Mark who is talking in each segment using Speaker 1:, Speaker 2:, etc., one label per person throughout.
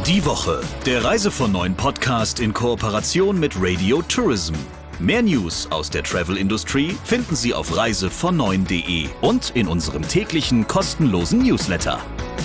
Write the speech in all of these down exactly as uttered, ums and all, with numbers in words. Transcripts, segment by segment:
Speaker 1: Die Woche, der Reise von neun Podcast in Kooperation mit Radio Tourism. Mehr News aus der Travel-Industrie finden Sie auf reise von neun punkt de und in unserem täglichen kostenlosen Newsletter.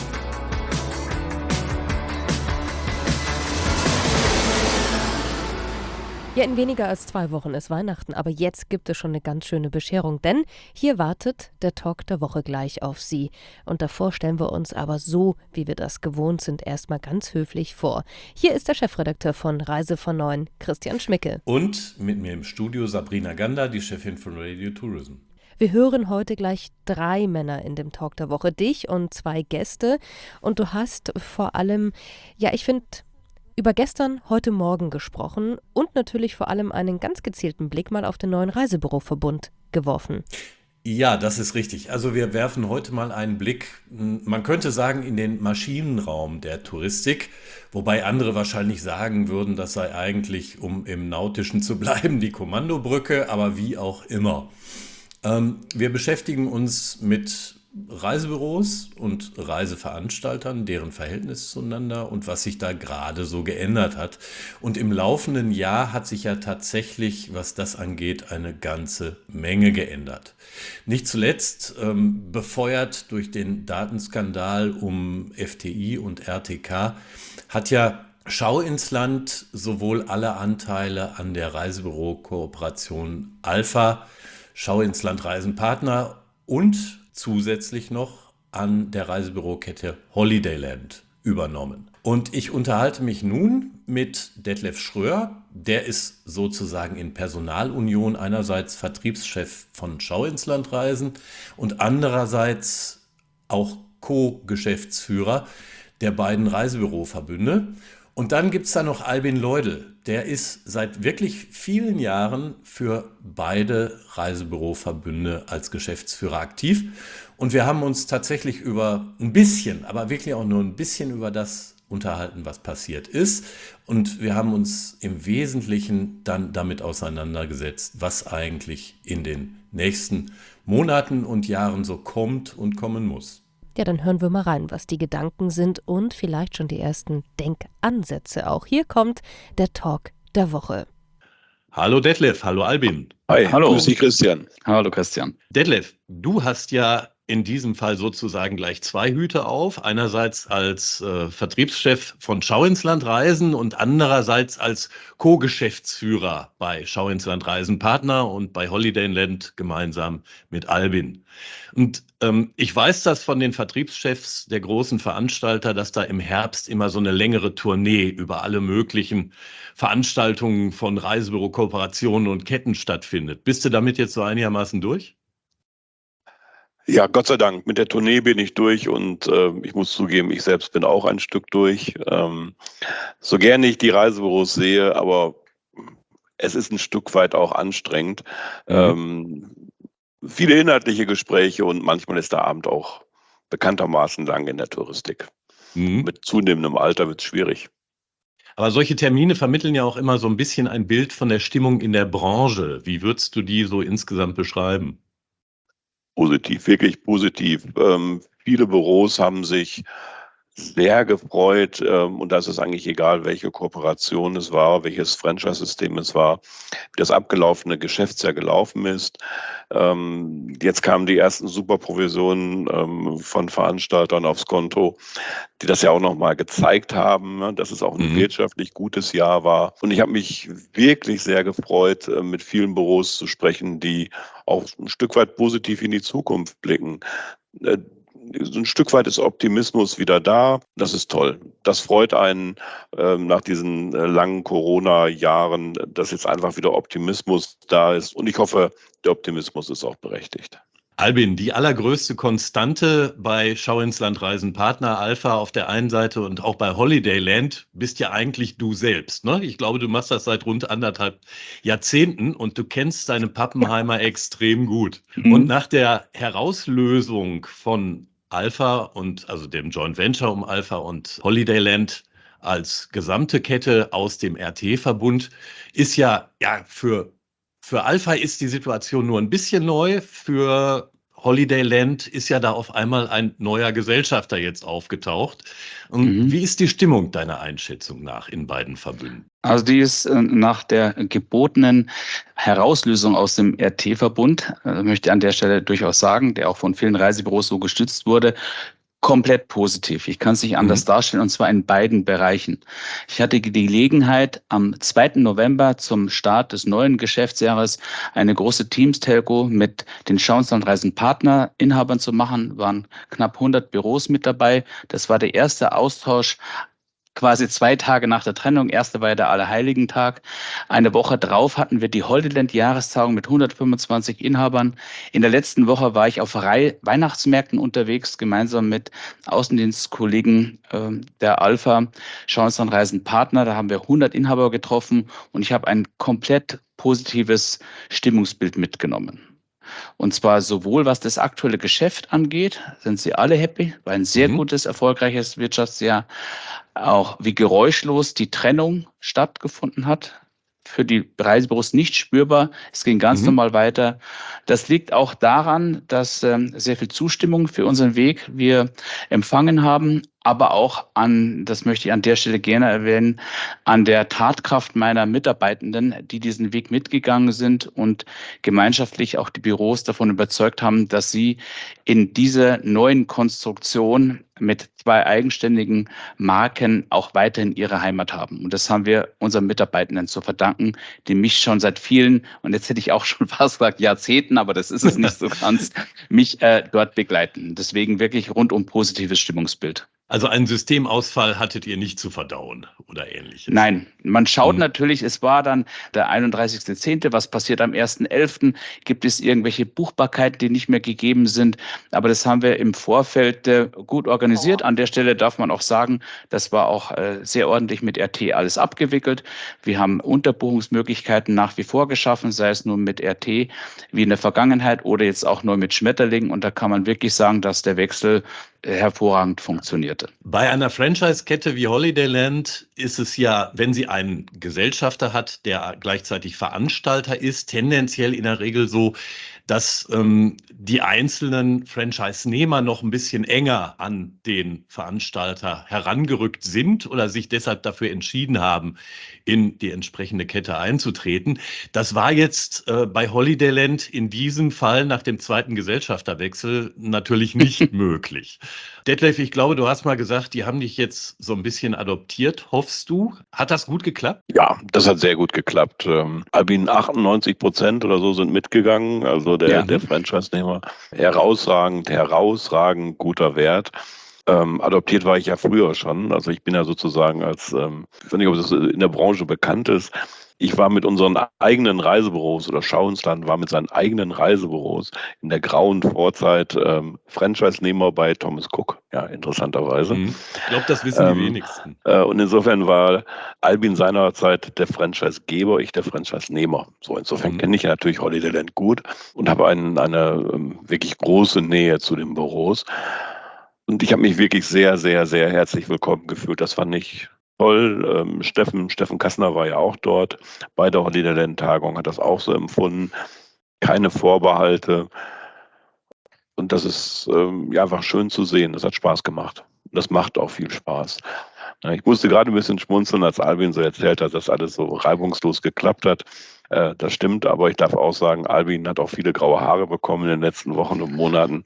Speaker 2: Ja, in weniger als zwei Wochen ist Weihnachten, aber jetzt gibt es schon eine ganz schöne Bescherung, denn hier wartet der Talk der Woche gleich auf Sie. Und davor stellen wir uns aber so, wie wir das gewohnt sind, erstmal ganz höflich vor. Hier ist der Chefredakteur von Reise von neun, Christian Schmicke.
Speaker 3: Und mit mir im Studio Sabrina Gander, die Chefin von Radio Tourism.
Speaker 2: Wir hören heute gleich drei Männer in dem Talk der Woche, dich und zwei Gäste. Und du hast vor allem, ja, ich finde, über gestern, heute Morgen gesprochen und natürlich vor allem einen ganz gezielten Blick mal auf den neuen Reisebüroverbund geworfen.
Speaker 3: Ja, das ist richtig. Also wir werfen heute mal einen Blick, man könnte sagen, in den Maschinenraum der Touristik, wobei andere wahrscheinlich sagen würden, das sei eigentlich, um im Nautischen zu bleiben, die Kommandobrücke, aber wie auch immer. Ähm, wir beschäftigen uns mit Reisebüros und Reiseveranstaltern, deren Verhältnis zueinander und was sich da gerade so geändert hat. Und im laufenden Jahr hat sich ja tatsächlich, was das angeht, eine ganze Menge geändert. Nicht zuletzt ähm, befeuert durch den Datenskandal um F T I und R T K hat ja Schau ins Land sowohl alle Anteile an der Reisebüro-Kooperation Alpha, Schau ins Land Reisenpartner und zusätzlich noch an der Reisebürokette Holidayland übernommen. Und ich unterhalte mich nun mit Detlef Schröer, der ist sozusagen in Personalunion einerseits Vertriebschef von Schau ins Land Reisen und andererseits auch Co-Geschäftsführer der beiden Reisebüroverbünde. Und dann gibt es da noch Albin Leudel, der ist seit wirklich vielen Jahren für beide Reisebüroverbünde als Geschäftsführer aktiv. Und wir haben uns tatsächlich über ein bisschen, aber wirklich auch nur ein bisschen über das unterhalten, was passiert ist. Und wir haben uns im Wesentlichen dann damit auseinandergesetzt, was eigentlich in den nächsten Monaten und Jahren so kommt und kommen muss.
Speaker 2: Ja, dann hören wir mal rein, was die Gedanken sind und vielleicht schon die ersten Denkansätze auch. Hier kommt der Talk der Woche.
Speaker 3: Hallo Detlef, hallo Albin.
Speaker 4: Hi, hallo. Grüß dich Christian. Hallo Christian.
Speaker 3: Detlef, du hast ja in diesem Fall sozusagen gleich zwei Hüte auf. Einerseits als äh, Vertriebschef von Schau ins Land Reisen und andererseits als Co-Geschäftsführer bei Schau ins Land Reisen Partner und bei Holidayland gemeinsam mit Albin. Und ähm, ich weiß das von den Vertriebschefs der großen Veranstalter, dass da im Herbst immer so eine längere Tournee über alle möglichen Veranstaltungen von Reisebüro-Kooperationen und Ketten stattfindet. Bist du damit jetzt so einigermaßen durch?
Speaker 4: Ja, Gott sei Dank. Mit der Tournee bin ich durch und äh, ich muss zugeben, ich selbst bin auch ein Stück durch. Ähm, so gerne ich die Reisebüros sehe, aber es ist ein Stück weit auch anstrengend. Mhm. Ähm, viele inhaltliche Gespräche und manchmal ist der Abend auch bekanntermaßen lang in der Touristik. Mhm. Mit zunehmendem Alter wird es schwierig.
Speaker 3: Aber solche Termine vermitteln ja auch immer so ein bisschen ein Bild von der Stimmung in der Branche. Wie würdest du die so insgesamt beschreiben?
Speaker 4: Positiv, wirklich positiv. Ähm, viele Büros haben sich sehr gefreut ähm, und das ist eigentlich egal, welche Kooperation es war, welches Franchise-System es war, wie das abgelaufene Geschäftsjahr gelaufen ist. Ähm, jetzt kamen die ersten Superprovisionen ähm, von Veranstaltern aufs Konto, die das ja auch nochmal gezeigt haben, ne, dass es auch ein mhm. wirtschaftlich gutes Jahr war. Und ich habe mich wirklich sehr gefreut, äh, mit vielen Büros zu sprechen, die auch ein Stück weit positiv in die Zukunft blicken. Äh, So ein Stück weit ist Optimismus wieder da. Das ist toll. Das freut einen ähm, nach diesen äh, langen Corona-Jahren, dass jetzt einfach wieder Optimismus da ist. Und ich hoffe, der Optimismus ist auch berechtigt.
Speaker 3: Albin, die allergrößte Konstante bei Schau ins Land Reisen Partner Alpha auf der einen Seite und auch bei Holidayland bist ja eigentlich du selbst, ne? Ich glaube, du machst das seit rund anderthalb Jahrzehnten und du kennst deine Pappenheimer extrem gut. Mhm. Und nach der Herauslösung von Alpha und also dem Joint Venture um Alpha und Holidayland als gesamte Kette aus dem R T-Verbund ist ja, ja für Für Alpha ist die Situation nur ein bisschen neu, für Holiday Land ist ja da auf einmal ein neuer Gesellschafter jetzt aufgetaucht. Und
Speaker 5: Mhm.
Speaker 3: wie ist die Stimmung deiner Einschätzung nach in beiden Verbünden?
Speaker 5: Also die ist äh, nach der gebotenen Herauslösung aus dem R T-Verbund, äh, möchte ich an der Stelle durchaus sagen, der auch von vielen Reisebüros so gestützt wurde, komplett positiv. Ich kann es nicht anders
Speaker 3: Mhm.
Speaker 5: darstellen, und zwar in beiden Bereichen. Ich hatte die Gelegenheit, am zweiten November zum Start des neuen Geschäftsjahres eine große Teams-Telco mit den Schauenslandreisen Partner-Inhabern zu machen. Waren knapp hundert Büros mit dabei. Das war der erste Austausch quasi zwei Tage nach der Trennung. Erste war ja der Allerheiligentag. Eine Woche drauf hatten wir die Holidayland-Jahrestagung mit hundertfünfundzwanzig Inhabern. In der letzten Woche war ich auf Rei- Weihnachtsmärkten unterwegs, gemeinsam mit Außendienstkollegen äh, der Alpha Schauenslandreisen Partner. Da haben wir hundert Inhaber getroffen und ich habe ein komplett positives Stimmungsbild mitgenommen. Und zwar sowohl was das aktuelle Geschäft angeht, sind sie alle happy, war ein sehr
Speaker 3: Mhm.
Speaker 5: gutes, erfolgreiches Wirtschaftsjahr. Auch wie geräuschlos die Trennung stattgefunden hat. Für die Reisebüros nicht spürbar. Es ging ganz
Speaker 3: Mhm.
Speaker 5: normal weiter. Das liegt auch daran, dass ähm, sehr viel Zustimmung für unseren Weg wir empfangen haben, aber auch an, das möchte ich an der Stelle gerne erwähnen, an der Tatkraft meiner Mitarbeitenden, die diesen Weg mitgegangen sind und gemeinschaftlich auch die Büros davon überzeugt haben, dass sie in dieser neuen Konstruktion mit zwei eigenständigen Marken auch weiterhin ihre Heimat haben. Und das haben wir unseren Mitarbeitenden zu verdanken, die mich schon seit vielen, und jetzt hätte ich auch schon fast gesagt Jahrzehnten, aber das ist es nicht so ganz, mich äh, dort begleiten. Deswegen wirklich rundum positives Stimmungsbild.
Speaker 3: Also einen Systemausfall hattet ihr nicht zu verdauen oder ähnliches?
Speaker 5: Nein, man schaut
Speaker 3: Mhm.
Speaker 5: natürlich, es war dann der einunddreißigster zehnte Was passiert am ersten elften? Gibt es irgendwelche Buchbarkeiten, die nicht mehr gegeben sind? Aber das haben wir im Vorfeld äh, gut organisiert. An der Stelle darf man auch sagen, das war auch äh, sehr ordentlich mit R T alles abgewickelt. Wir haben Unterbuchungsmöglichkeiten nach wie vor geschaffen, sei es nur mit R T wie in der Vergangenheit oder jetzt auch nur mit Schmetterling. Und da kann man wirklich sagen, dass der Wechsel hervorragend funktionierte.
Speaker 3: Bei einer Franchise-Kette wie Holidayland ist es ja, wenn sie einen Gesellschafter hat, der gleichzeitig Veranstalter ist, tendenziell in der Regel so, dass ähm, die einzelnen Franchise-Nehmer noch ein bisschen enger an den Veranstalter herangerückt sind oder sich deshalb dafür entschieden haben, in die entsprechende Kette einzutreten. Das war jetzt äh, bei Holidayland in diesem Fall nach dem zweiten Gesellschafterwechsel natürlich nicht möglich. Detlef, ich glaube, du hast mal gesagt, die haben dich jetzt so ein bisschen adoptiert. Hoffst du? Hat das gut geklappt?
Speaker 4: Ja, das hat sehr gut geklappt. Ähm, Albin, achtundneunzig Prozent oder so sind mitgegangen. Also der,
Speaker 5: Ja.
Speaker 4: der Franchise-Nehmer, herausragend, herausragend guter Wert. Ähm, adoptiert war ich ja früher schon. Also ich bin ja sozusagen als, ähm, ich weiß nicht, ob das in der Branche bekannt ist. Ich war mit unseren eigenen Reisebüros oder Schauensland war mit seinen eigenen Reisebüros in der grauen Vorzeit ähm, Franchise-Nehmer bei Thomas Cook. Ja, interessanterweise.
Speaker 3: Mhm. Ich glaube, das wissen
Speaker 4: Ähm,
Speaker 3: die wenigsten.
Speaker 4: Äh, Und insofern war Albin seinerzeit der Franchise-Geber, ich der Franchise-Nehmer. So, insofern
Speaker 3: Mhm.
Speaker 4: kenne ich natürlich Holidayland gut und habe einen, eine ähm, wirklich große Nähe zu den Büros. Und ich habe mich wirklich sehr, sehr, sehr herzlich willkommen gefühlt. Das fand ich toll. Ähm, Steffen, Steffen Kassner war ja auch dort bei der Holidayland-Tagung, hat das auch so empfunden. Keine Vorbehalte. Und das ist ähm, ja einfach schön zu sehen. Das hat Spaß gemacht. Und das macht auch viel Spaß. Ja, ich musste gerade ein bisschen schmunzeln, als Albin so erzählt hat, dass alles so reibungslos geklappt hat. Äh, das stimmt, aber ich darf auch sagen, Albin hat auch viele graue Haare bekommen in den letzten Wochen und Monaten.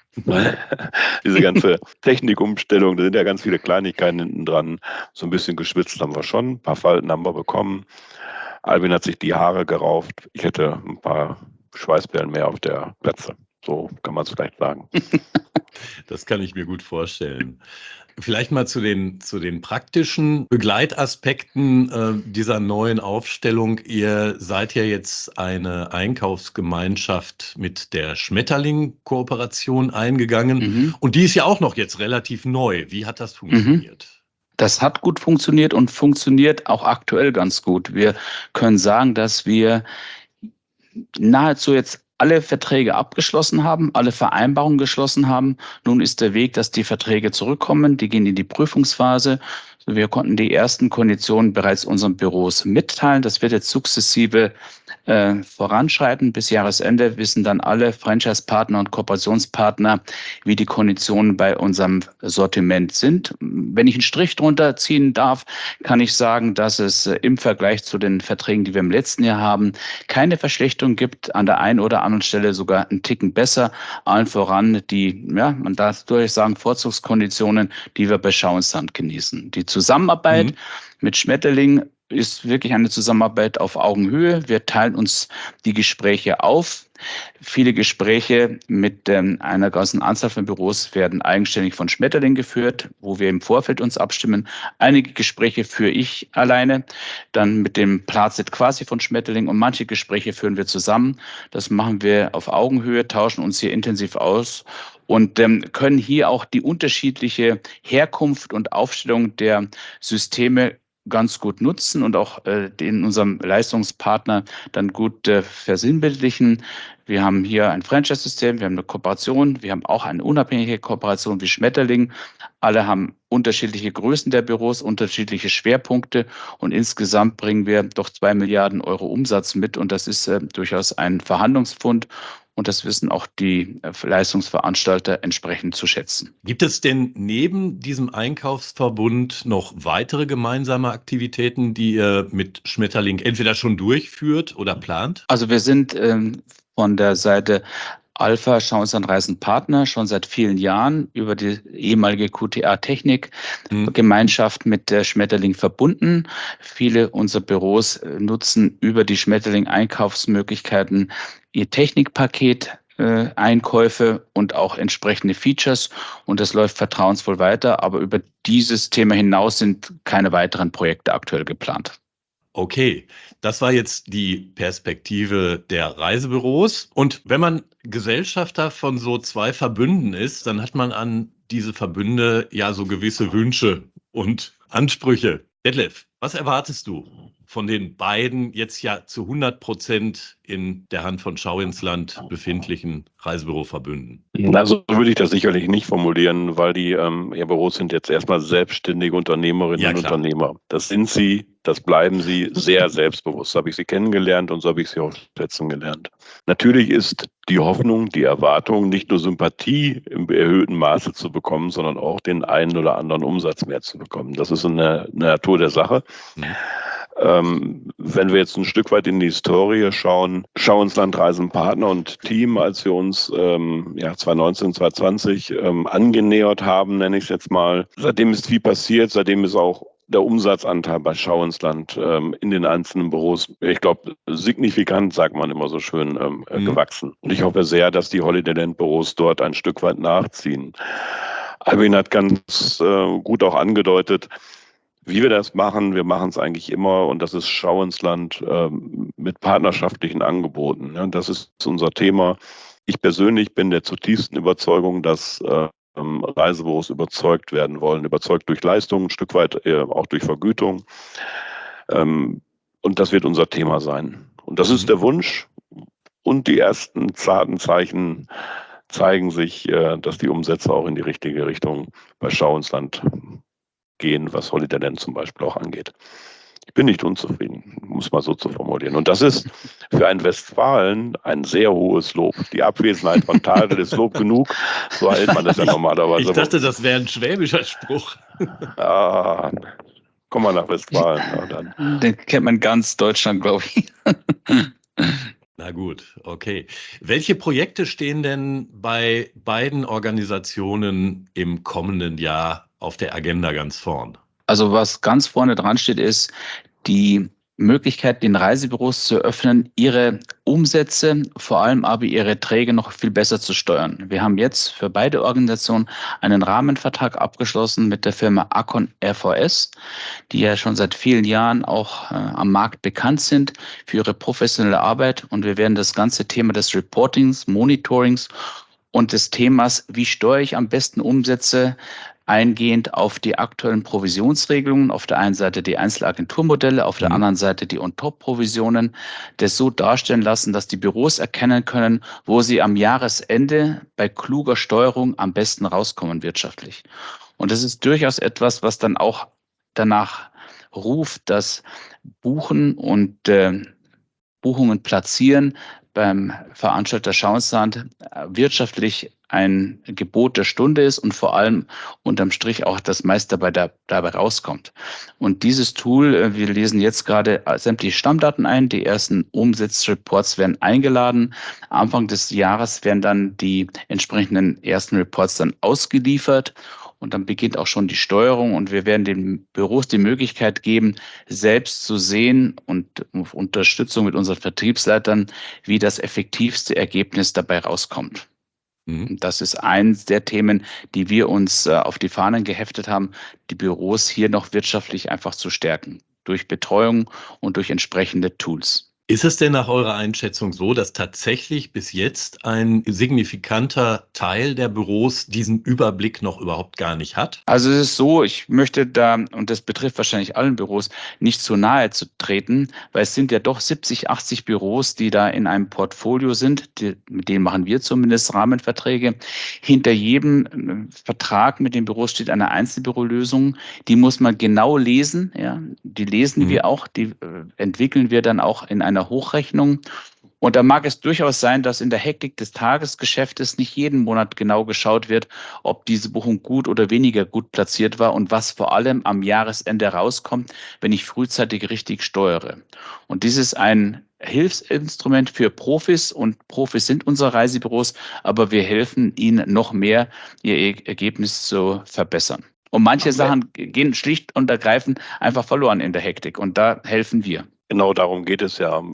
Speaker 4: Diese ganze Technikumstellung, da sind ja ganz viele Kleinigkeiten hinten dran. So ein bisschen geschwitzt haben wir schon, ein paar Falten haben wir bekommen. Albin hat sich die Haare gerauft. Ich hätte ein paar Schweißperlen mehr auf der Glatze. So kann man es vielleicht sagen.
Speaker 3: Das kann ich mir gut vorstellen. Vielleicht mal zu den, zu den praktischen Begleitaspekten äh, dieser neuen Aufstellung. Ihr seid ja jetzt eine Einkaufsgemeinschaft mit der Schmetterling-Kooperation eingegangen.
Speaker 5: Mhm.
Speaker 3: Und die ist ja auch noch jetzt relativ neu. Wie hat das funktioniert?
Speaker 5: Das hat gut funktioniert und funktioniert auch aktuell ganz gut. Wir können sagen, dass wir nahezu jetzt alle Verträge abgeschlossen haben, alle Vereinbarungen geschlossen haben. Nun ist der Weg, dass die Verträge zurückkommen. Die gehen in die Prüfungsphase. Wir konnten die ersten Konditionen bereits unseren Büros mitteilen. Das wird jetzt sukzessive äh, voranschreiten. Bis Jahresende wissen dann alle Franchise-Partner und Kooperationspartner, wie die Konditionen bei unserem Sortiment sind. Wenn ich einen Strich drunter ziehen darf, kann ich sagen, dass es äh, im Vergleich zu den Verträgen, die wir im letzten Jahr haben, keine Verschlechterung gibt, an der einen oder anderen Stelle sogar einen Ticken besser, allen voran die, ja, man darf durchaus sagen, Vorzugskonditionen, die wir bei Schauinsland genießen. Die Zusammenarbeit mhm. mit Schmetterling ist wirklich eine Zusammenarbeit auf Augenhöhe. Wir teilen uns die Gespräche auf. Viele Gespräche mit ähm, einer ganzen Anzahl von Büros werden eigenständig von Schmetterling geführt, wo wir im Vorfeld uns abstimmen. Einige Gespräche führe ich alleine, dann mit dem Plazet quasi von Schmetterling, und manche Gespräche führen wir zusammen. Das machen wir auf Augenhöhe, tauschen uns hier intensiv aus und ähm, können hier auch die unterschiedliche Herkunft und Aufstellung der Systeme ganz gut nutzen und auch äh, in unserem Leistungspartner dann gut äh, versinnbildlichen. Wir haben hier ein Franchise-System, wir haben eine Kooperation, wir haben auch eine unabhängige Kooperation wie Schmetterling. Alle haben unterschiedliche Größen der Büros, unterschiedliche Schwerpunkte, und insgesamt bringen wir doch zwei Milliarden Euro Umsatz mit, und das ist äh, durchaus ein Verhandlungsfund. Und das wissen auch die Leistungsveranstalter entsprechend zu schätzen.
Speaker 3: Gibt es denn neben diesem Einkaufsverbund noch weitere gemeinsame Aktivitäten, die ihr mit Schmetterling entweder schon durchführt oder plant?
Speaker 5: Also wir sind ähm, von der Seite Alpha Schauinsland Reisen Partner schon seit vielen Jahren über die ehemalige Q T A-Technik-Gemeinschaft mhm. mit der Schmetterling verbunden. Viele unserer Büros nutzen über die Schmetterling-Einkaufsmöglichkeiten ihr Technikpaket, äh, Einkäufe und auch entsprechende Features, und das läuft vertrauensvoll weiter. Aber über dieses Thema hinaus sind keine weiteren Projekte aktuell geplant.
Speaker 3: Okay, das war jetzt die Perspektive der Reisebüros. Und wenn man Gesellschafter von so zwei Verbünden ist, dann hat man an diese Verbünde ja so gewisse Wünsche und Ansprüche. Detlef, was erwartest du von den beiden jetzt ja zu hundert Prozent in der Hand von Schauinsland befindlichen Reisebüroverbünden?
Speaker 4: Also würde ich das sicherlich nicht formulieren, weil die ähm, ja, Büros sind jetzt erstmal selbstständige Unternehmerinnen ja, und Unternehmer. Das sind sie, das bleiben sie, sehr selbstbewusst. So habe ich sie kennengelernt und so habe ich sie auch schätzen gelernt. Natürlich ist die Hoffnung, die Erwartung, nicht nur Sympathie im erhöhten Maße zu bekommen, sondern auch den einen oder anderen Umsatz mehr zu bekommen. Das ist eine, eine Natur der Sache. Mhm. Ähm, wenn wir jetzt ein Stück weit in die Historie schauen, Schauinsland Reisen Partner und Team, als wir uns ähm, ja, zwanzig neunzehn, zwanzig zwanzig ähm, angenähert haben, nenne ich es jetzt mal, seitdem ist viel passiert, seitdem ist auch der Umsatzanteil bei Schauinsland ähm, in den einzelnen Büros, ich glaube, signifikant, sagt man immer so schön, ähm, mhm. gewachsen. Und ich hoffe sehr, dass die Holiday-Land-Büros dort ein Stück weit nachziehen. Albin hat ganz äh, gut auch angedeutet, wie wir das machen. Wir machen es eigentlich immer, und das ist Schauinsland ähm, mit partnerschaftlichen Angeboten. Ja, das ist unser Thema. Ich persönlich bin der zutiefsten Überzeugung, dass äh, Reisebüros überzeugt werden wollen, überzeugt durch Leistung, ein Stück weit äh, auch durch Vergütung. Ähm, und das wird unser Thema sein. Und das ist der Wunsch. Und die ersten zarten Zeichen zeigen sich, äh, dass die Umsätze auch in die richtige Richtung bei Schauinsland gehen, was Holiday Land zum Beispiel auch angeht. Ich bin nicht unzufrieden, um es mal so zu formulieren. Und das ist für einen Westfalen ein sehr hohes Lob. Die Abwesenheit von Tadel ist Lob genug, so hält man das ja normalerweise.
Speaker 3: Ich dachte, das wäre ein schwäbischer Spruch.
Speaker 4: Ah, komm mal nach Westfalen. Ja, dann.
Speaker 5: Den kennt man ganz Deutschland, glaube ich.
Speaker 3: Na gut, okay. Welche Projekte stehen denn bei beiden Organisationen im kommenden Jahr auf der Agenda ganz vorn?
Speaker 5: Also was ganz vorne dran steht, ist die Möglichkeit, den Reisebüros zu öffnen, ihre Umsätze, vor allem aber ihre Erträge noch viel besser zu steuern. Wir haben jetzt für beide Organisationen einen Rahmenvertrag abgeschlossen mit der Firma Acon R V S, die ja schon seit vielen Jahren auch äh, am Markt bekannt sind für ihre professionelle Arbeit. Und wir werden das ganze Thema des Reportings, Monitorings und des Themas, wie steuere ich am besten Umsätze, eingehend auf die aktuellen Provisionsregelungen, auf der einen Seite die Einzelagenturmodelle, auf der mhm. anderen Seite die On-Top-Provisionen, das so darstellen lassen, dass die Büros erkennen können, wo sie am Jahresende bei kluger Steuerung am besten rauskommen wirtschaftlich. Und das ist durchaus etwas, was dann auch danach ruft, dass Buchen und äh, Buchungen platzieren, beim Veranstalter Schauinsland wirtschaftlich ein Gebot der Stunde ist und vor allem unterm Strich auch das meiste dabei, dabei rauskommt. Und dieses Tool, wir lesen jetzt gerade sämtliche Stammdaten ein, die ersten Umsatzreports werden eingeladen. Anfang des Jahres werden dann die entsprechenden ersten Reports dann ausgeliefert. Und dann beginnt auch schon die Steuerung und wir werden den Büros die Möglichkeit geben, selbst zu sehen und auf Unterstützung mit unseren Vertriebsleitern, wie das effektivste Ergebnis dabei rauskommt. Mhm. Das ist eins der Themen, die wir uns auf die Fahnen geheftet haben, die Büros hier noch wirtschaftlich einfach zu stärken, durch Betreuung und durch entsprechende Tools.
Speaker 3: Ist es denn nach eurer Einschätzung so, dass tatsächlich bis jetzt ein signifikanter Teil der Büros diesen Überblick noch überhaupt gar nicht hat?
Speaker 5: Also es ist so, ich möchte da, und das betrifft wahrscheinlich allen Büros, nicht zu nahe zu treten, weil es sind ja doch siebzig, achtzig Büros, die da in einem Portfolio sind, die, mit denen machen wir zumindest Rahmenverträge. Hinter jedem Vertrag mit den Büros steht eine Einzelbürolösung, die muss man genau lesen, ja, die lesen mhm. wir auch, die äh, entwickeln wir dann auch in einer einer Hochrechnung. Und da mag es durchaus sein, dass in der Hektik des Tagesgeschäftes nicht jeden Monat genau geschaut wird, ob diese Buchung gut oder weniger gut platziert war und was vor allem am Jahresende rauskommt, wenn ich frühzeitig richtig steuere. Und dies ist ein Hilfsinstrument für Profis und Profis sind unsere Reisebüros, aber wir helfen ihnen noch mehr, ihr Ergebnis zu verbessern. Und manche okay. Sachen gehen schlicht und ergreifend einfach verloren in der Hektik und da helfen wir.
Speaker 4: Genau darum geht es ja.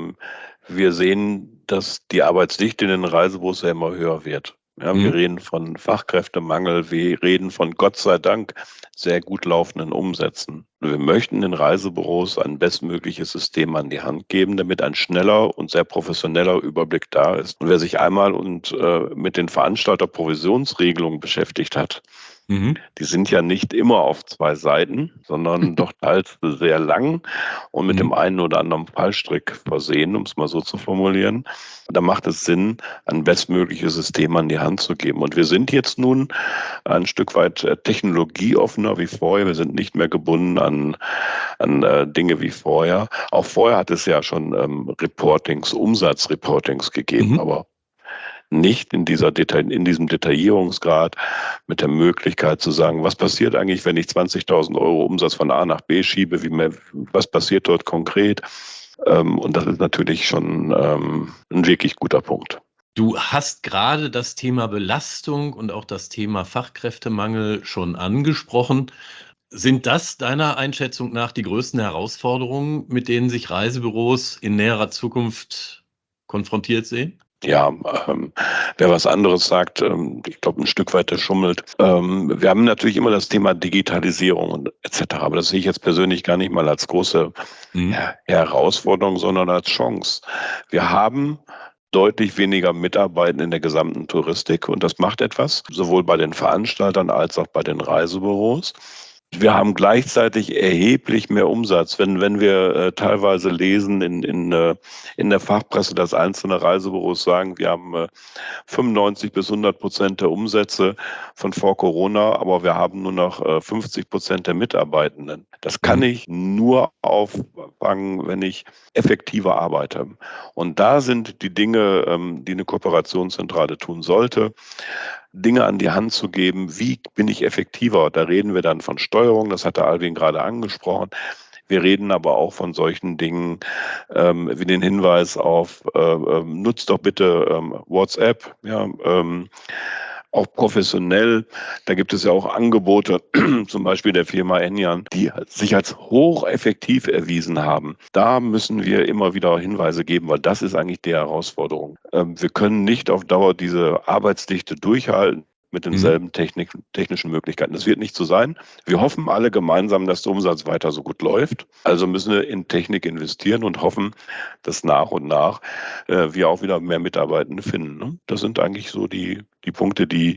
Speaker 4: Wir sehen, dass die Arbeitsdichte in den Reisebüros ja immer höher wird. Ja, mhm. Wir reden von Fachkräftemangel, wir reden von Gott sei Dank sehr gut laufenden Umsätzen. Wir möchten den Reisebüros ein bestmögliches System an die Hand geben, damit ein schneller und sehr professioneller Überblick da ist. Und wer sich einmal und äh, mit den Veranstalter-Provisionsregelungen beschäftigt hat, mhm. die sind ja nicht immer auf zwei Seiten, sondern doch teils sehr lang und mit mhm. dem einen oder anderen Fallstrick versehen, um es mal so zu formulieren. Da macht es Sinn, ein bestmögliches System an die Hand zu geben. Und wir sind jetzt nun ein Stück weit technologieoffener wie vorher. Wir sind nicht mehr gebunden an, an äh, Dinge wie vorher. Auch vorher hat es ja schon ähm, Reportings, Umsatzreportings gegeben, mhm. aber nicht in dieser Detail, in diesem Detaillierungsgrad mit der Möglichkeit zu sagen, was passiert eigentlich, wenn ich zwanzigtausend Euro Umsatz von A nach B schiebe, wie mehr, was passiert dort konkret? Ähm, und das ist natürlich schon ähm, ein wirklich guter Punkt.
Speaker 3: Du hast gerade das Thema Belastung und auch das Thema Fachkräftemangel schon angesprochen. Sind das deiner Einschätzung nach die größten Herausforderungen, mit denen sich Reisebüros in näherer Zukunft konfrontiert sehen?
Speaker 4: Ja, ähm, wer was anderes sagt, ähm, ich glaube, ein Stück weit der schummelt. Ähm, wir haben natürlich immer das Thema Digitalisierung und et cetera. Aber das sehe ich jetzt persönlich gar nicht mal als große mhm. ja, Herausforderung, sondern als Chance. Wir haben deutlich weniger Mitarbeiter in der gesamten Touristik und das macht etwas, sowohl bei den Veranstaltern als auch bei den Reisebüros. Wir haben gleichzeitig erheblich mehr Umsatz. Wenn, wenn wir äh, teilweise lesen in, in, äh, in der Fachpresse, dass einzelne Reisebüros sagen, wir haben äh, fünfundneunzig bis hundert Prozent der Umsätze von vor Corona, aber wir haben nur noch äh, fünfzig Prozent der Mitarbeitenden. Das kann ich nur auffangen, wenn ich effektiver arbeite. Und da sind die Dinge, ähm, die eine Kooperationszentrale tun sollte, Dinge an die Hand zu geben, wie bin ich effektiver? Da reden wir dann von Steuerung, das hat der Alvin gerade angesprochen. Wir reden aber auch von solchen Dingen ähm, wie den Hinweis auf, äh, äh, nutzt doch bitte ähm, WhatsApp, ja, ähm, auch professionell. Da gibt es ja auch Angebote, zum Beispiel der Firma Enjan, die sich als hocheffektiv erwiesen haben. Da müssen wir immer wieder Hinweise geben, weil das ist eigentlich die Herausforderung. Wir können nicht auf Dauer diese Arbeitsdichte durchhalten mit denselben Technik, technischen Möglichkeiten. Das wird nicht so sein. Wir hoffen alle gemeinsam, dass der Umsatz weiter so gut läuft. Also müssen wir in Technik investieren und hoffen, dass nach und nach äh, wir auch wieder mehr Mitarbeitende finden. Ne? Das sind eigentlich so die, die Punkte, die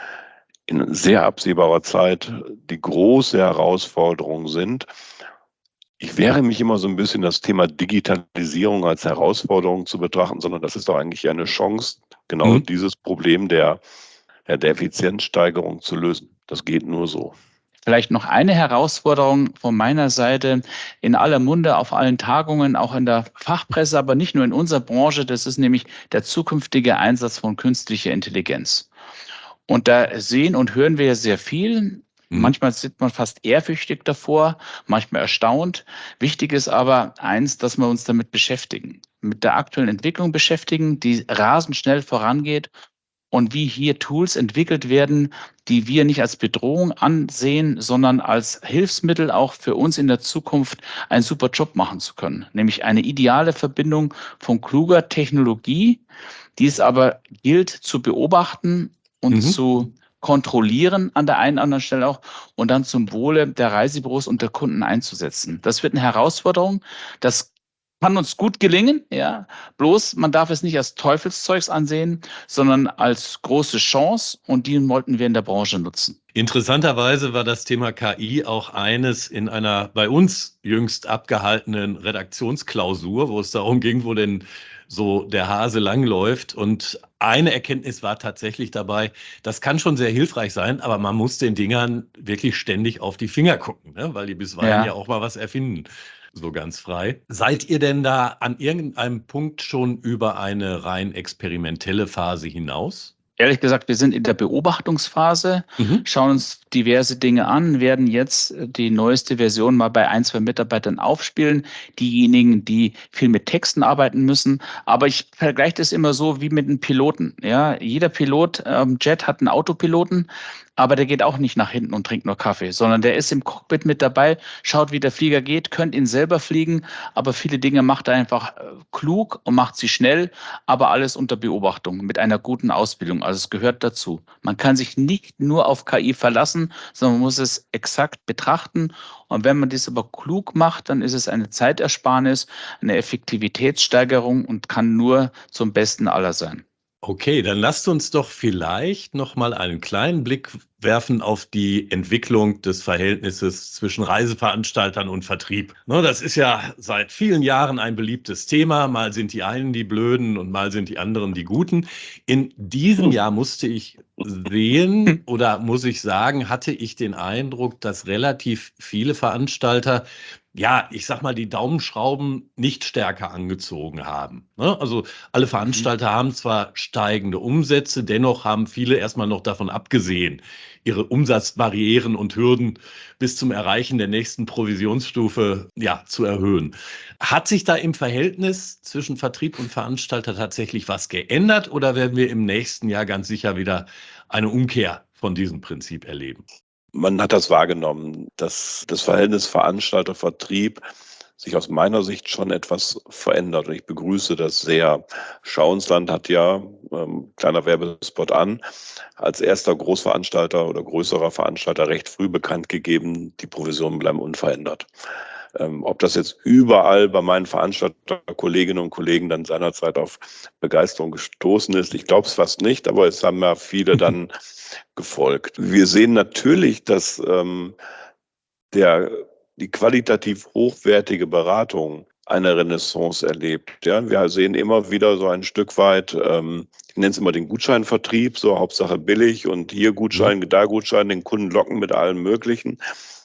Speaker 4: in sehr absehbarer Zeit die große Herausforderung sind. Ich wehre mich immer so ein bisschen, das Thema Digitalisierung als Herausforderung zu betrachten, sondern das ist doch eigentlich eine Chance, genau mhm. dieses Problem der Ja, der Effizienzsteigerung zu lösen. Das geht nur so.
Speaker 5: Vielleicht noch eine Herausforderung von meiner Seite, in aller Munde, auf allen Tagungen, auch in der Fachpresse, aber nicht nur in unserer Branche, das ist nämlich der zukünftige Einsatz von künstlicher Intelligenz. Und da sehen und hören wir sehr viel. Manchmal sitzt man fast ehrfürchtig davor, manchmal erstaunt. Wichtig ist aber eins, dass wir uns damit beschäftigen, mit der aktuellen Entwicklung beschäftigen, die rasend schnell vorangeht und wie hier Tools entwickelt werden, die wir nicht als Bedrohung ansehen, sondern als Hilfsmittel auch für uns in der Zukunft einen super Job machen zu können. Nämlich eine ideale Verbindung von kluger Technologie, die es aber gilt zu beobachten und mhm. zu kontrollieren an der einen oder anderen Stelle auch und dann zum Wohle der Reisebüros und der Kunden einzusetzen. Das wird eine Herausforderung. Das kann uns gut gelingen, ja. Bloß man darf es nicht als Teufelszeugs ansehen, sondern als große Chance und die wollten wir in der Branche nutzen.
Speaker 3: Interessanterweise war das Thema K I auch eines in einer bei uns jüngst abgehaltenen Redaktionsklausur, wo es darum ging, wo denn so der Hase langläuft. Und eine Erkenntnis war tatsächlich dabei, das kann schon sehr hilfreich sein, aber man muss den Dingern wirklich ständig auf die Finger gucken, ne? Weil die bisweilen ja. ja auch mal was erfinden, so ganz frei. Seid ihr denn da an irgendeinem Punkt schon über eine rein experimentelle Phase hinaus?
Speaker 5: Ehrlich gesagt, wir sind in der Beobachtungsphase, mhm. schauen uns diverse Dinge an, werden jetzt die neueste Version mal bei ein, zwei Mitarbeitern aufspielen. Diejenigen, die viel mit Texten arbeiten müssen. Aber ich vergleiche das immer so wie mit einem Piloten. Ja, jeder Pilot, ähm, Jet hat einen Autopiloten, aber der geht auch nicht nach hinten und trinkt nur Kaffee, sondern der ist im Cockpit mit dabei, schaut, wie der Flieger geht, könnte ihn selber fliegen, aber viele Dinge macht er einfach klug und macht sie schnell, aber alles unter Beobachtung, mit einer guten Ausbildung. Also es gehört dazu. Man kann sich nicht nur auf K I verlassen, sondern man muss es exakt betrachten. Und wenn man das aber klug macht, dann ist es eine Zeitersparnis, eine Effektivitätssteigerung und kann nur zum Besten aller sein.
Speaker 3: Okay, dann lasst uns doch vielleicht noch mal einen kleinen Blick werfen auf die Entwicklung des Verhältnisses zwischen Reiseveranstaltern und Vertrieb. Das ist ja seit vielen Jahren ein beliebtes Thema. Mal sind die einen die Blöden und mal sind die anderen die Guten. In diesem Jahr musste ich sehen oder muss ich sagen, hatte ich den Eindruck, dass relativ viele Veranstalter ja, ich sag mal, die Daumenschrauben nicht stärker angezogen haben. Also alle Veranstalter haben zwar steigende Umsätze, dennoch haben viele erstmal noch davon abgesehen, ihre Umsatzbarrieren und Hürden bis zum Erreichen der nächsten Provisionsstufe ja, zu erhöhen. Hat sich da im Verhältnis zwischen Vertrieb und Veranstalter tatsächlich was geändert oder werden wir im nächsten Jahr ganz sicher wieder eine Umkehr von diesem Prinzip erleben?
Speaker 4: Man hat das wahrgenommen, dass das Verhältnis Veranstalter-Vertrieb sich aus meiner Sicht schon etwas verändert. Und ich begrüße das sehr. Schauensland hat ja, ähm, kleiner Werbespot an, als erster Großveranstalter oder größerer Veranstalter recht früh bekannt gegeben, die Provisionen bleiben unverändert. Ähm, ob das jetzt überall bei meinen Veranstalterkolleginnen und Kollegen dann seinerzeit auf Begeisterung gestoßen ist, ich glaube es fast nicht, aber es haben ja viele dann gefolgt. Wir sehen natürlich, dass ähm, der, die qualitativ hochwertige Beratung eine Renaissance erlebt. Ja, wir sehen immer wieder so ein Stück weit, ähm, ich nenne es immer den Gutscheinvertrieb, so Hauptsache billig und hier Gutschein, da Gutschein, den Kunden locken mit allem Möglichen.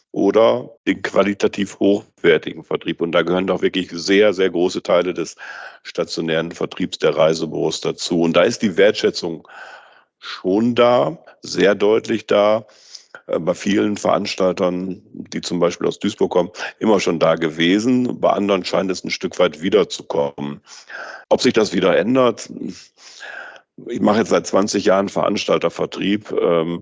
Speaker 4: Oder den qualitativ hochwertigen Vertrieb. Und da gehören doch wirklich sehr, sehr große Teile des stationären Vertriebs der Reisebüros dazu. Und da ist die Wertschätzung schon da, sehr deutlich da. Bei vielen Veranstaltern, die zum Beispiel aus Duisburg kommen, immer schon da gewesen. Bei anderen scheint es ein Stück weit wiederzukommen. Ob sich das wieder ändert? Ich mache jetzt seit zwanzig Jahren Veranstaltervertrieb. Mhm.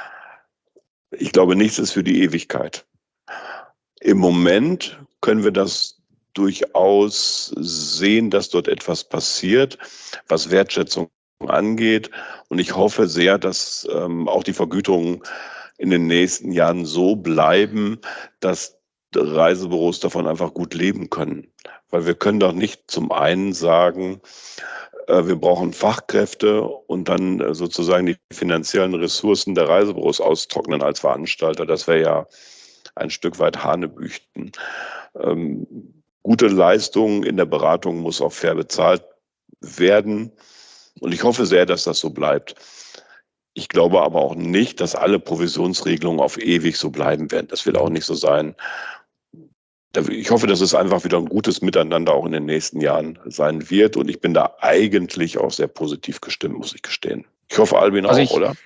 Speaker 4: Ich glaube, nichts ist für die Ewigkeit. Im Moment können wir das durchaus sehen, dass dort etwas passiert, was Wertschätzung angeht. Und ich hoffe sehr, dass ähm, auch die Vergütungen in den nächsten Jahren so bleiben, dass Reisebüros davon einfach gut leben können. Weil wir können doch nicht zum einen sagen, wir brauchen Fachkräfte und dann sozusagen die finanziellen Ressourcen der Reisebüros austrocknen als Veranstalter. Das wäre ja ein Stück weit Hanebüchen. Ähm, gute Leistung in der Beratung muss auch fair bezahlt werden. Und ich hoffe sehr, dass das so bleibt. Ich glaube aber auch nicht, dass alle Provisionsregelungen auf ewig so bleiben werden. Das wird auch nicht so sein. Ich hoffe, dass es einfach wieder ein gutes Miteinander auch in den nächsten Jahren sein wird. Und ich bin da eigentlich auch sehr positiv gestimmt, muss ich gestehen. Ich hoffe, Albin
Speaker 5: Also
Speaker 4: auch,
Speaker 5: ich,
Speaker 4: oder?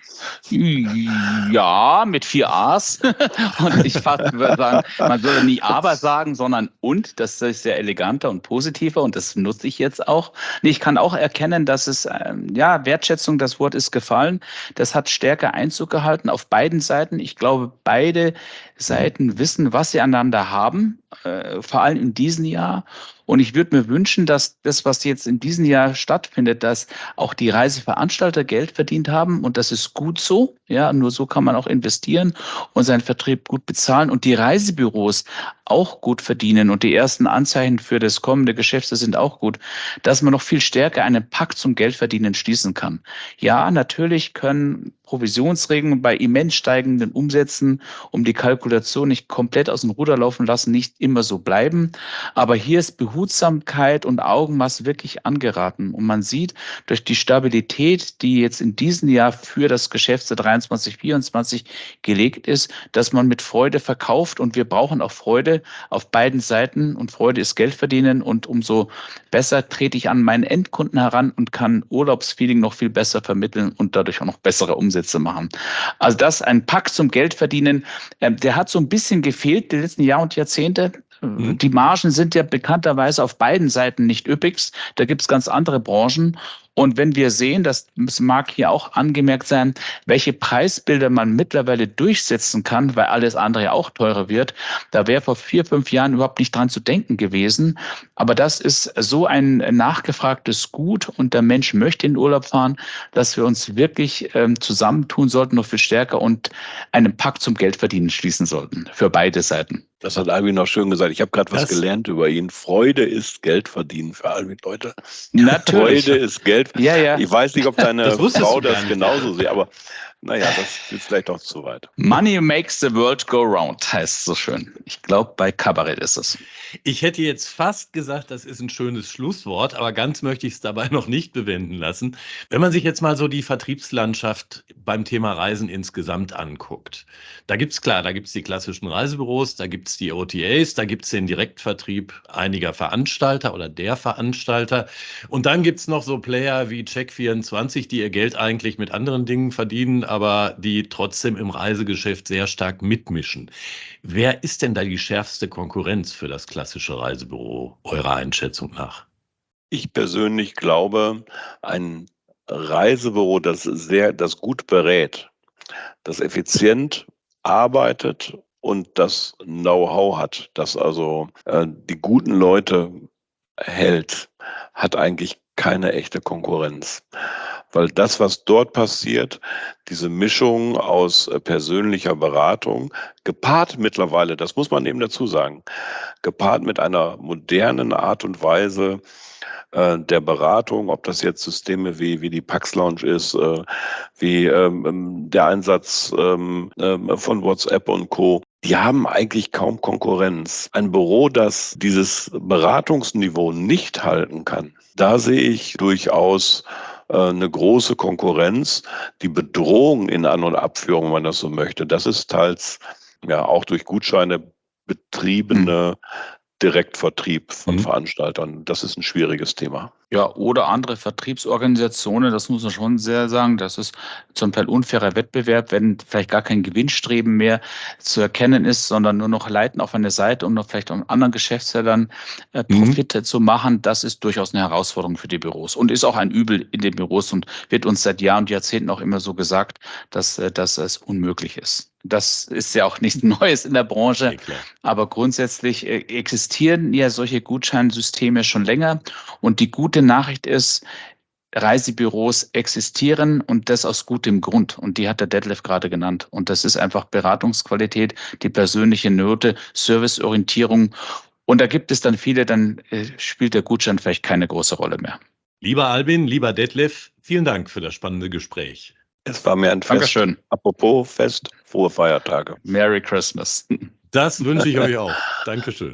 Speaker 5: Ja, mit vier A's. Und ich fast würde sagen, man würde nicht aber sagen, sondern und. Das ist sehr eleganter und positiver und das nutze ich jetzt auch. Nee, ich kann auch erkennen, dass es, ähm, ja, Wertschätzung, das Wort ist gefallen. Das hat stärker Einzug gehalten auf beiden Seiten. Ich glaube, beide Seiten wissen, was sie aneinander haben, äh, vor allem in diesem Jahr. Und ich würde mir wünschen, dass das, was jetzt in diesem Jahr stattfindet, dass auch die Reiseveranstalter Geld verdient haben. Und das ist gut so. Ja, nur so kann man auch investieren und seinen Vertrieb gut bezahlen. Und die Reisebüros auch gut verdienen. Und die ersten Anzeichen für das kommende Geschäft sind auch gut, dass man noch viel stärker einen Pakt zum Geldverdienen schließen kann. Ja, natürlich können Provisionsregeln bei immens steigenden Umsätzen, um die Kalkulation nicht komplett aus dem Ruder laufen lassen, nicht immer so bleiben. Aber hier ist Behutsamkeit und Augenmaß wirklich angeraten. Und man sieht durch die Stabilität, die jetzt in diesem Jahr für das Geschäftsjahr dreiundzwanzig, vierundzwanzig gelegt ist, dass man mit Freude verkauft. Und wir brauchen auch Freude auf beiden Seiten. Und Freude ist Geld verdienen. Und umso besser trete ich an meinen Endkunden heran und kann Urlaubsfeeling noch viel besser vermitteln und dadurch auch noch bessere Umsätze machen. Also das, ein Pakt zum Geldverdienen, äh, der hat so ein bisschen gefehlt die letzten Jahre und Jahrzehnte. Mhm. Die Margen sind ja bekannterweise auf beiden Seiten nicht üppigst. Da gibt es ganz andere Branchen. Und wenn wir sehen, das mag hier auch angemerkt sein, welche Preisbilder man mittlerweile durchsetzen kann, weil alles andere ja auch teurer wird, da wäre vor vier, fünf Jahren überhaupt nicht dran zu denken gewesen. Aber das ist so ein nachgefragtes Gut und der Mensch möchte in den Urlaub fahren, dass wir uns wirklich ähm, zusammentun sollten, noch viel stärker und einen Pakt zum Geldverdienen schließen sollten, für beide Seiten.
Speaker 4: Das hat Albin noch schön gesagt. Ich habe gerade was
Speaker 3: Das-
Speaker 4: gelernt über ihn. Freude ist Geld verdienen für Albin, Leute.
Speaker 5: Natürlich.
Speaker 4: Freude ist Geld.
Speaker 5: Ja, ja.
Speaker 4: Ich weiß nicht, ob deine
Speaker 3: Das wusstest
Speaker 4: Frau
Speaker 3: du gar
Speaker 4: das
Speaker 3: nicht.
Speaker 4: genauso sieht, aber naja, das ist vielleicht auch zu weit.
Speaker 5: Money makes the world go round, heißt es so schön. Ich glaube, bei Kabarett ist es.
Speaker 3: Ich hätte jetzt fast gesagt, das ist ein schönes Schlusswort, aber ganz möchte ich es dabei noch nicht bewenden lassen. Wenn man sich jetzt mal so die Vertriebslandschaft beim Thema Reisen insgesamt anguckt, da gibt es klar, da gibt es die klassischen Reisebüros, da gibt es die O T As, da gibt es den Direktvertrieb einiger Veranstalter oder der Veranstalter und dann gibt es noch so Player wie Check vierundzwanzig, die ihr Geld eigentlich mit anderen Dingen verdienen, aber die trotzdem im Reisegeschäft sehr stark mitmischen. Wer ist denn da die schärfste Konkurrenz für das klassische Reisebüro, eurer Einschätzung nach?
Speaker 4: Ich persönlich glaube, ein Reisebüro, das sehr, das gut berät, das effizient arbeitet und das Know-how hat, das also äh, die guten Leute hält, hat eigentlich keine echte Konkurrenz. Weil das, was dort passiert, diese Mischung aus äh, persönlicher Beratung, gepaart mittlerweile, das muss man eben dazu sagen, gepaart mit einer modernen Art und Weise äh, der Beratung, ob das jetzt Systeme wie, wie die Pax Lounge ist, äh, wie ähm, der Einsatz ähm, äh, von WhatsApp und Co., die haben eigentlich kaum Konkurrenz. Ein Büro, das dieses Beratungsniveau nicht halten kann, da sehe ich durchaus eine große Konkurrenz. Die Bedrohung in An- und Abführung, wenn man das so möchte, das ist teils ja auch durch Gutscheine betriebene Direktvertrieb von
Speaker 3: Mhm.
Speaker 4: Veranstaltern. Das ist ein schwieriges Thema.
Speaker 5: Ja, oder andere Vertriebsorganisationen, das muss man schon sehr sagen, das ist zum Teil unfairer Wettbewerb, wenn vielleicht gar kein Gewinnstreben mehr zu erkennen ist, sondern nur noch Leiten auf eine Seite, um noch vielleicht an anderen Geschäftsfeldern äh, Profite mhm. zu machen. Das ist durchaus eine Herausforderung für die Büros und ist auch ein Übel in den Büros und wird uns seit Jahren und Jahrzehnten auch immer so gesagt, dass, äh, dass es unmöglich ist. Das ist ja auch nichts Neues in der Branche,
Speaker 3: Ja,
Speaker 5: aber grundsätzlich äh, existieren ja solche Gutscheinsysteme schon länger und die gute Nachricht ist, Reisebüros existieren und das aus gutem Grund. Und die hat der Detlef gerade genannt. Und das ist einfach Beratungsqualität, die persönliche Note, Serviceorientierung. Und da gibt es dann viele, dann äh, spielt der Gutschein vielleicht keine große Rolle mehr.
Speaker 3: Lieber Albin, lieber Detlef, vielen Dank für das spannende Gespräch.
Speaker 4: Es war mir ein Fest.
Speaker 5: Dankeschön.
Speaker 4: Apropos Fest, frohe Feiertage.
Speaker 5: Merry Christmas.
Speaker 3: Das wünsche ich euch auch. Dankeschön.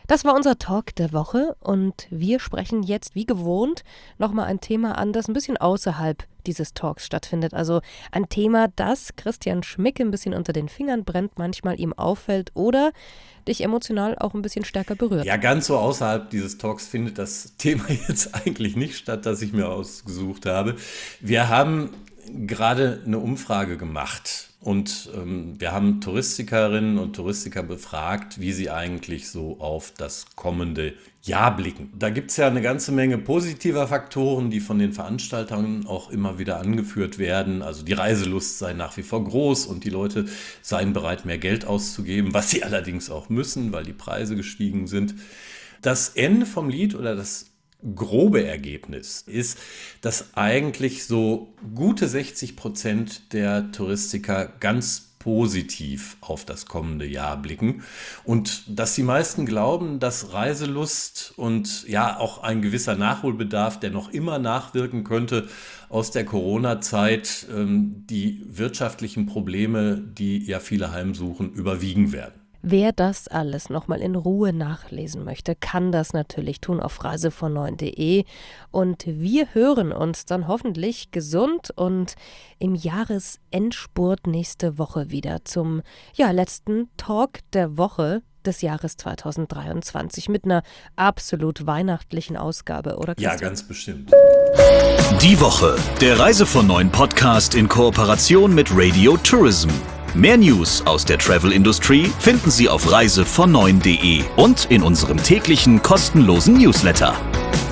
Speaker 2: Das war unser Talk der Woche und wir sprechen jetzt wie gewohnt nochmal ein Thema an, das ein bisschen außerhalb dieses Talks stattfindet. Also ein Thema, das Christian Schmicke ein bisschen unter den Fingern brennt, manchmal ihm auffällt oder dich emotional auch ein bisschen stärker berührt.
Speaker 3: Ja, ganz so außerhalb dieses Talks findet das Thema jetzt eigentlich nicht statt, das ich mir ausgesucht habe. Wir haben gerade eine Umfrage gemacht. Und ähm, wir haben Touristikerinnen und Touristiker befragt, wie sie eigentlich so auf das kommende Jahr blicken. Da gibt es ja eine ganze Menge positiver Faktoren, die von den Veranstaltern auch immer wieder angeführt werden. Also die Reiselust sei nach wie vor groß und die Leute seien bereit, mehr Geld auszugeben, was sie allerdings auch müssen, weil die Preise gestiegen sind. Das Ende vom Lied oder das grobe Ergebnis ist, dass eigentlich so gute sechzig Prozent der Touristiker ganz positiv auf das kommende Jahr blicken und dass die meisten glauben, dass Reiselust und ja auch ein gewisser Nachholbedarf, der noch immer nachwirken könnte aus der Corona-Zeit, die wirtschaftlichen Probleme, die ja viele heimsuchen, überwiegen werden.
Speaker 2: Wer das alles nochmal in Ruhe nachlesen möchte, kann das natürlich tun auf reise von neun punkt de und wir hören uns dann hoffentlich gesund und im Jahresendspurt nächste Woche wieder zum ja, letzten Talk der Woche des Jahres zweitausenddreiundzwanzig mit einer absolut weihnachtlichen Ausgabe, oder Christian?
Speaker 3: Ja, ganz bestimmt.
Speaker 1: Die Woche, der Reise von neun Podcast in Kooperation mit Radio Tourism. Mehr News aus der Travel Industry finden Sie auf reise von neun punkt de und in unserem täglichen kostenlosen Newsletter.